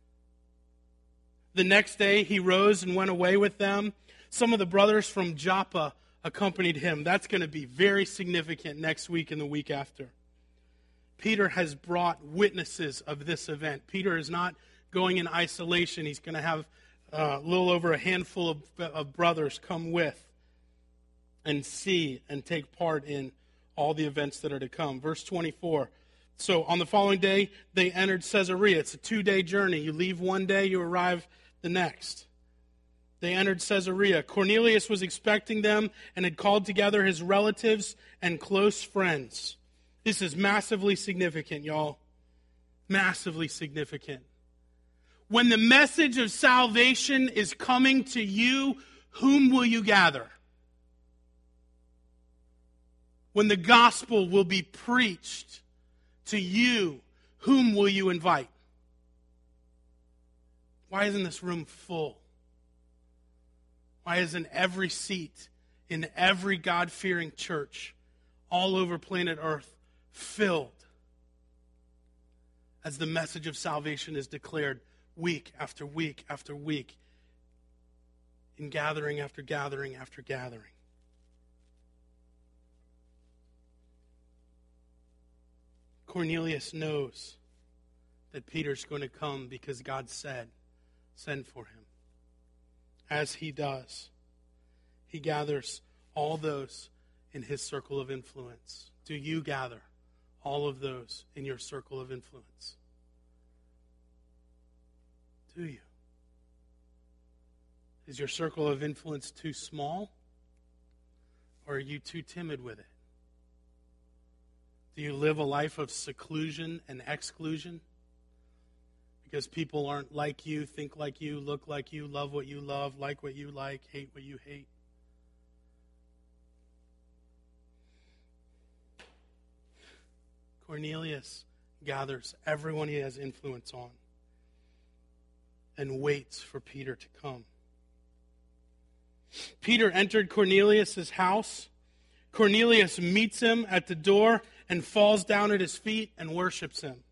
The next day he rose and went away with them. Some of the brothers from Joppa accompanied him. That's going to be very significant next week and the week after. Peter has brought witnesses of this event. Peter is not going in isolation. He's going to have a little over a handful of brothers come with and see and take part in all the events that are to come. Verse 24. So on the following day, they entered Caesarea. It's a 2-day journey. You leave one day, you arrive the next. They entered Caesarea. Cornelius was expecting them and had called together his relatives and close friends. This is massively significant, y'all. Massively significant. When the message of salvation is coming to you, whom will you gather? When the gospel will be preached to you, whom will you invite? Why isn't this room full? Why isn't every seat in every God-fearing church all over planet Earth filled as the message of salvation is declared week after week after week, in gathering after gathering after gathering? Cornelius knows that Peter's going to come because God said, send for him. As he does, he gathers all those in his circle of influence. Do you gather all of those in your circle of influence? Do you? Is your circle of influence too small? Or are you too timid with it? Do you live a life of seclusion and exclusion? Because people aren't like you, think like you, look like you, love what you love, like what you like, hate what you hate. Cornelius gathers everyone he has influence on and waits for Peter to come. Peter entered Cornelius' house. Cornelius meets him at the door and falls down at his feet and worships him.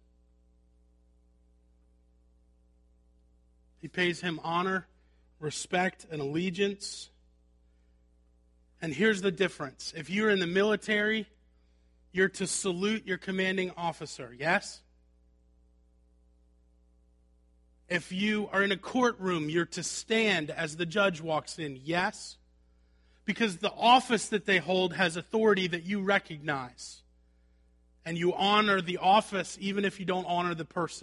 He pays him honor, respect, and allegiance. And here's the difference. If you're in the military, you're to salute your commanding officer, yes? If you are in a courtroom, you're to stand as the judge walks in, yes? Because the office that they hold has authority that you recognize. And you honor the office even if you don't honor the person.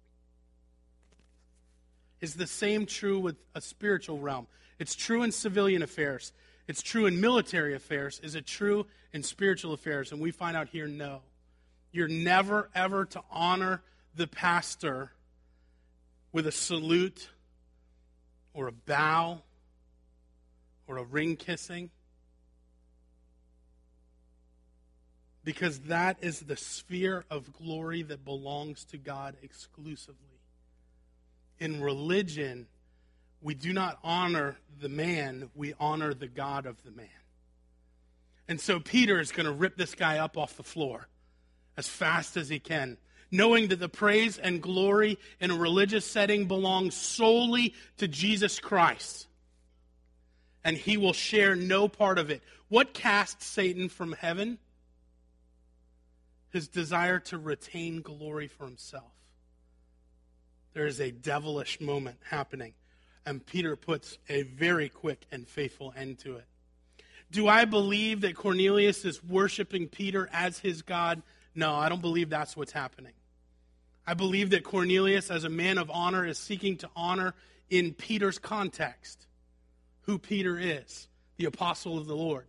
Is the same true with a spiritual realm? It's true in civilian affairs. It's true in military affairs. Is it true in spiritual affairs? And we find out here, no. You're never, ever to honor the pastor with a salute or a bow or a ring kissing. Because that is the sphere of glory that belongs to God exclusively. In religion, we do not honor the man, we honor the God of the man. And so Peter is going to rip this guy up off the floor as fast as he can, knowing that the praise and glory in a religious setting belongs solely to Jesus Christ. And he will share no part of it. What cast Satan from heaven? His desire to retain glory for himself. There is a devilish moment happening, and Peter puts a very quick and faithful end to it. Do I believe that Cornelius is worshiping Peter as his God? No, I don't believe that's what's happening. I believe that Cornelius, as a man of honor, is seeking to honor in Peter's context who Peter is, the apostle of the Lord.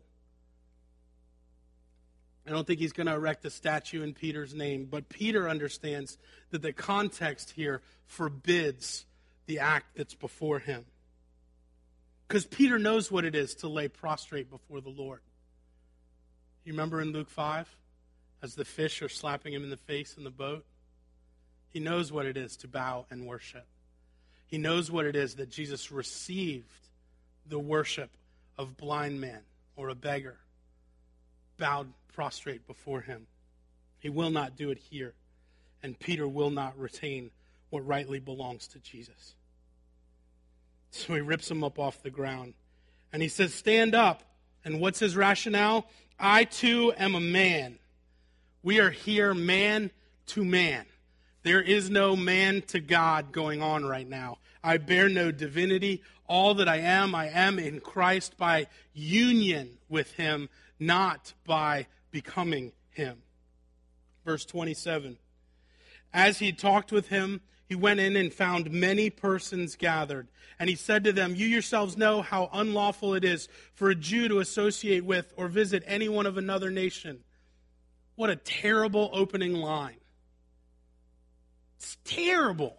I don't think he's going to erect a statue in Peter's name, but Peter understands that the context here forbids the act that's before him. Because Peter knows what it is to lay prostrate before the Lord. You remember in Luke 5, as the fish are slapping him in the face in the boat? He knows what it is to bow and worship. He knows what it is that Jesus received the worship of blind man or a beggar, bowed prostrate before him. He will not do it here. And Peter will not retain what rightly belongs to Jesus. So he rips him up off the ground. And he says, stand up. And what's his rationale? I too am a man. We are here man to man. There is no man to God going on right now. I bear no divinity. All that I am in Christ by union with him, not by becoming him. Verse 27. As he talked with him, he went in and found many persons gathered. And he said to them, "You yourselves know how unlawful it is for a Jew to associate with or visit anyone of another nation." What a terrible opening line. It's terrible.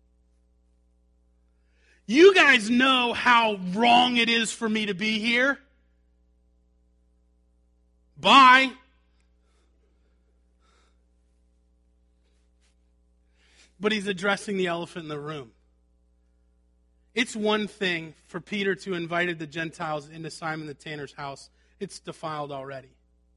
You guys know how wrong it is for me to be here. Bye. But he's addressing the elephant in the room. It's one thing for Peter to invite the Gentiles into Simon the tanner's house. It's defiled already.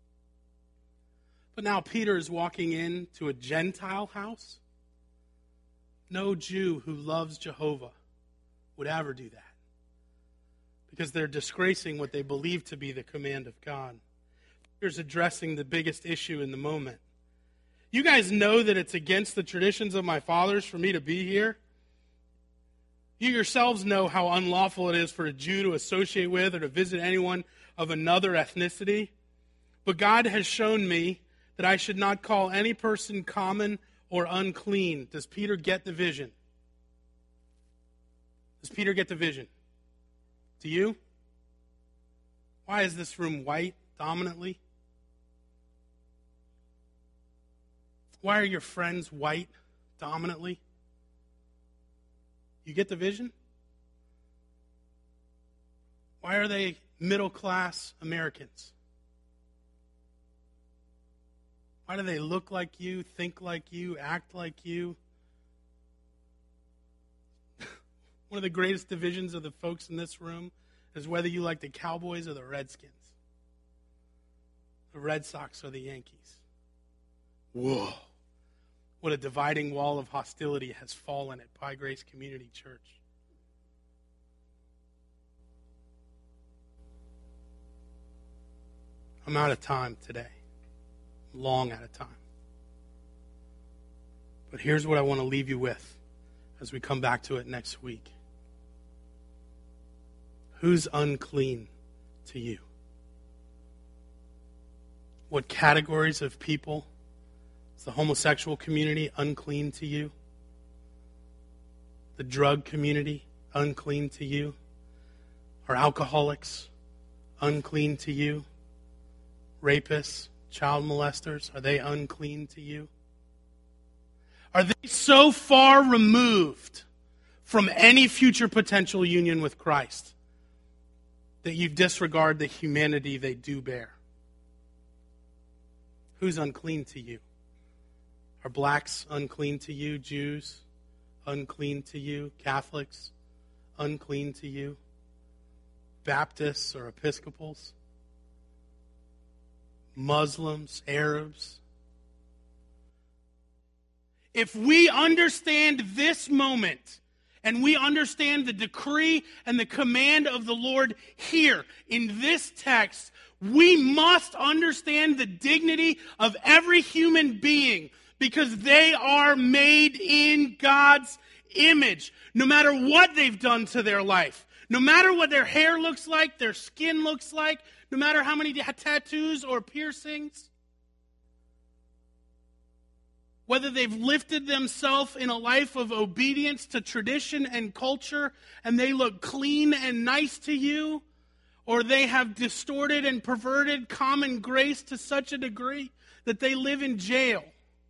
But now Peter is walking into a Gentile house. No Jew who loves Jehovah would ever do that, because they're disgracing what they believe to be the command of God. Peter's addressing the biggest issue in the moment. You guys know that it's against the traditions of my fathers for me to be here. You yourselves know how unlawful it is for a Jew to associate with or to visit anyone of another ethnicity. But God has shown me that I should not call any person common or unclean. Does Peter get the vision? Does Peter get the vision? Do you? Why is this room white dominantly? Why are your friends white dominantly? You get the vision? Why are they middle-class Americans? Why do they look like you, think like you, act like you? One of the greatest divisions of the folks in this room is whether you like the Cowboys or the Redskins. The Red Sox or the Yankees. Whoa. What a dividing wall of hostility has fallen at Pie Grace Community Church. I'm out of time today. Long out of time. But here's what I want to leave you with as we come back to it next week. Who's unclean to you? What categories of people is the homosexual community unclean to you? The drug community unclean to you? Are alcoholics unclean to you? Rapists, child molesters, are they unclean to you? Are they so far removed from any future potential union with Christ that you disregard the humanity they do bear? Who's unclean to you? Are blacks unclean to you? Jews unclean to you? Catholics unclean to you? Baptists or Episcopals? Muslims, Arabs? If we understand this moment, and we understand the decree and the command of the Lord here in this text, we must understand the dignity of every human being, because they are made in God's image. No matter what they've done to their life, no matter what their hair looks like, their skin looks like, no matter how many tattoos or piercings, whether they've lifted themselves in a life of obedience to tradition and culture and they look clean and nice to you, or they have distorted and perverted common grace to such a degree that they live in jail.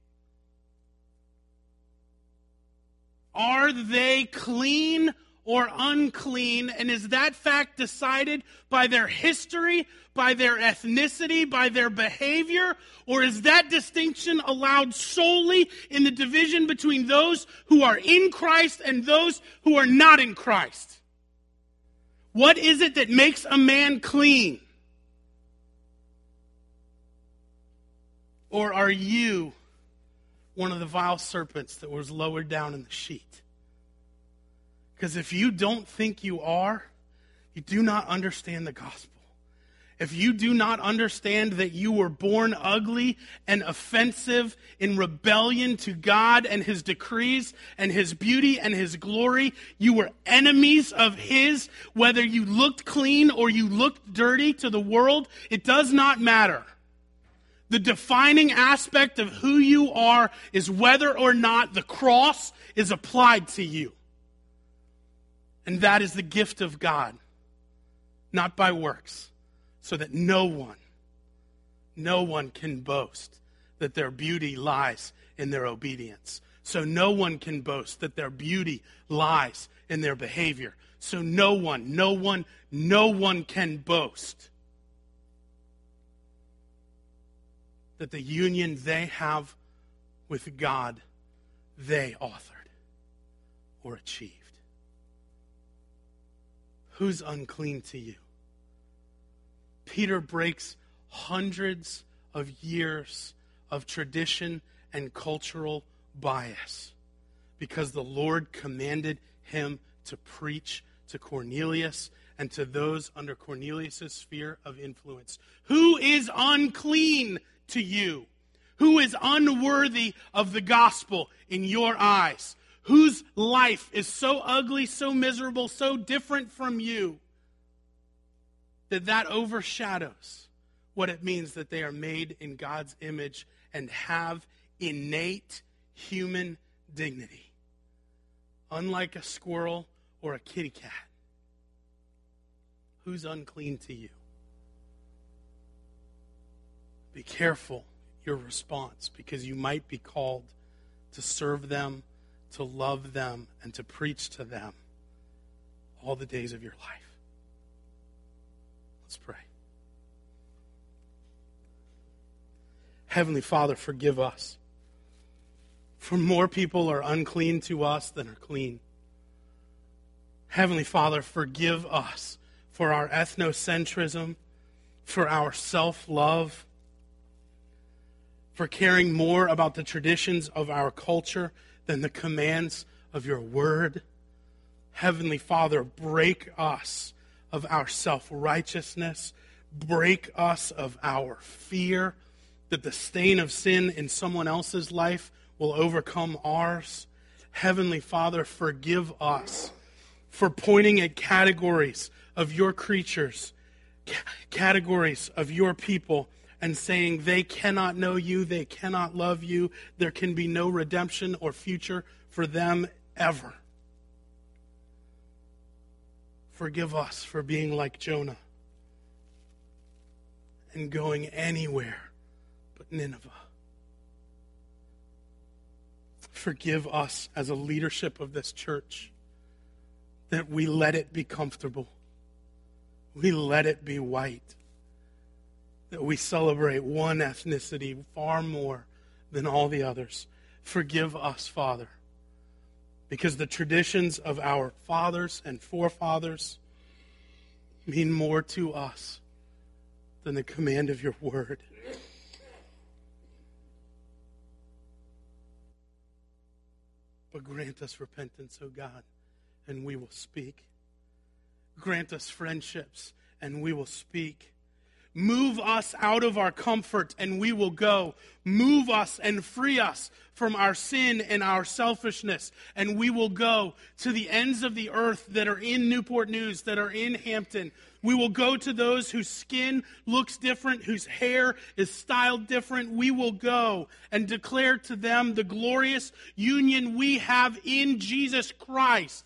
Are they clean or unclean? And is that fact decided by their history, by their ethnicity, by their behavior? Or is that distinction allowed solely in the division between those who are in Christ and those who are not in Christ? What is it that makes a man clean? Or are you one of the vile serpents that was lowered down in the sheet? Because if you don't think you are, you do not understand the gospel. If you do not understand that you were born ugly and offensive in rebellion to God and His decrees and His beauty and His glory, you were enemies of His, whether you looked clean or you looked dirty to the world, it does not matter. The defining aspect of who you are is whether or not the cross is applied to you. And that is the gift of God, not by works, so that no one can boast that their beauty lies in their obedience. So no one can boast that their beauty lies in their behavior. So no one can boast that the union they have with God, they authored or achieved. Who's unclean to you? Peter breaks hundreds of years of tradition and cultural bias because the Lord commanded him to preach to Cornelius and to those under Cornelius' sphere of influence. Who is unclean to you? Who is unworthy of the gospel in your eyes? Whose life is so ugly, so miserable, so different from you that overshadows what it means that they are made in God's image and have innate human dignity, unlike a squirrel or a kitty cat? Who's unclean to you? Be careful your response, because you might be called to serve them, to love them, and to preach to them all the days of your life. Let's pray. Heavenly Father, forgive us. For more people are unclean to us than are clean. Heavenly Father, forgive us for our ethnocentrism, for our self-love, for caring more about the traditions of our culture than the commands of your word. Heavenly Father, break us of our self-righteousness. Break us of our fear that the stain of sin in someone else's life will overcome ours. Heavenly Father, forgive us for pointing at categories of your creatures, categories of your people, and saying they cannot know you, they cannot love you, there can be no redemption or future for them ever. Forgive us for being like Jonah and going anywhere but Nineveh. Forgive us as a leadership of this church that we let it be comfortable. We let it be white. That we celebrate one ethnicity far more than all the others. Forgive us, Father, because the traditions of our fathers and forefathers mean more to us than the command of your word. But grant us repentance, O God, and we will speak. Grant us friendships, and we will speak. Move us out of our comfort, and we will go. Move us and free us from our sin and our selfishness, and we will go to the ends of the earth that are in Newport News, that are in Hampton. We will go to those whose skin looks different, whose hair is styled different. We will go and declare to them the glorious union we have in Jesus Christ.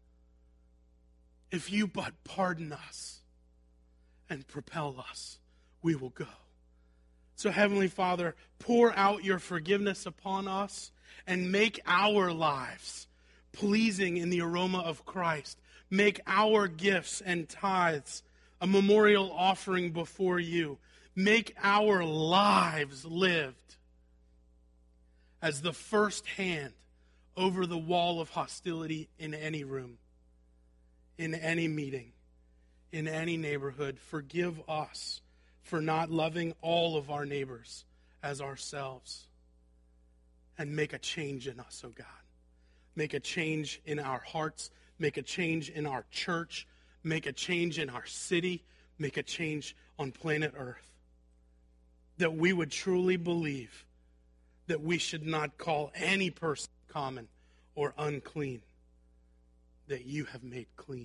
If you but pardon us and propel us, we will go. So, Heavenly Father, pour out your forgiveness upon us and make our lives pleasing in the aroma of Christ. Make our gifts and tithes a memorial offering before you. Make our lives lived as the first hand over the wall of hostility in any room, in any meeting, in any neighborhood. Forgive us for not loving all of our neighbors as ourselves. And make a change in us, oh God. Make a change in our hearts. Make a change in our church. Make a change in our city. Make a change on planet Earth. That we would truly believe that we should not call any person common or unclean, that you have made clean.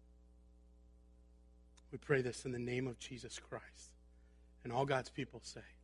We pray this in the name of Jesus Christ. And all God's people say,